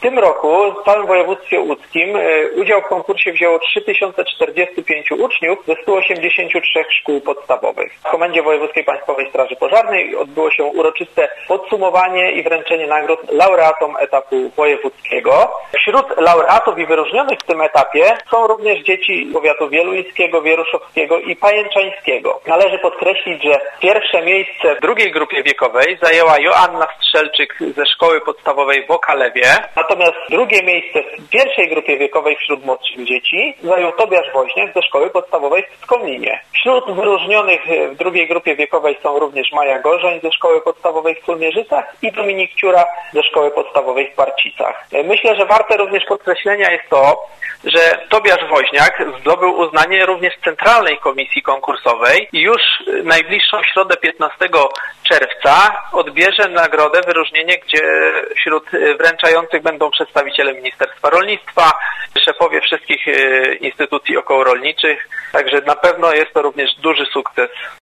tym roku w całym województwie łódzkim udział w konkursie wzięło 3045 uczniów ze 183 szkół podstawowych. W Komendzie Wojewódzkiej Państwowej Straży Pożarnej odbyło się uroczyste podsumowanie i wręczenie nagród laureatom etapu wojewódzkiego. Wśród laureatów i wyróżnionych w tym etapie są również dzieci powiatu wieluńskiego, wieruszowskiego i pajęczańskiego. Należy podkreślić, że pierwsze miejsce w drugiej grupie wiekowej zajęła Joanna Strzelczyk ze szkoły podstawowej w Okalewie, natomiast drugie miejsce w pierwszej grupie wiekowej wśród młodszych dzieci zajął Tobiasz Woźniak ze szkoły podstawowej w Skomlinie. Wśród wyróżnionych w drugiej grupie wiekowej są również Maja Gorzeń ze szkoły podstawowej w Sulmierzycach i Dominik Ciura ze szkoły podstawowej w Parcicach. Myślę, że warte również podkreślenia jest to, że Tobiasz Woźniak zdobył uznanie również Centralnej Komisji Konkursowej i już najbliższą środę 15 czerwca odbierze nagrodę, wyróżnienie, gdzie wśród wręczających będą przedstawiciele Ministerstwa Rolnictwa, szefowie wszystkich instytucji okołorolniczych, także na pewno jest to również duży sukces.